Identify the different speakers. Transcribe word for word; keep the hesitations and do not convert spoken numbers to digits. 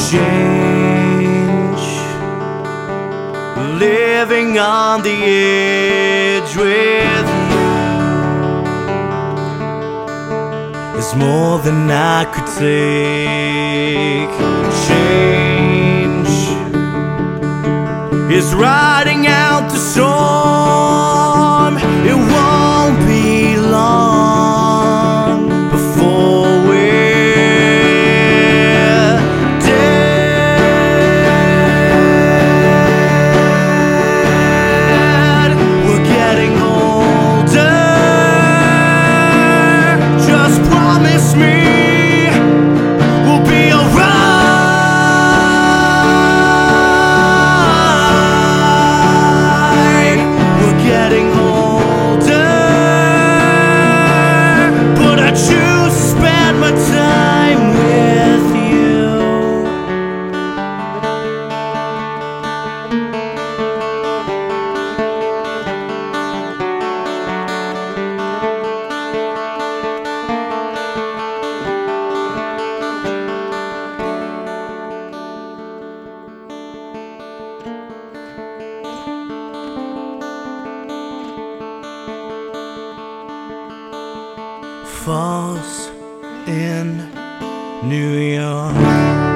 Speaker 1: change, living on the edge with you is more than I could take. Change is riding out the storm. It won't be long before we're dead. We're getting older. Just promise me we'll be alright. We're getting older, but I choose to spend my time with you. Falls in New York.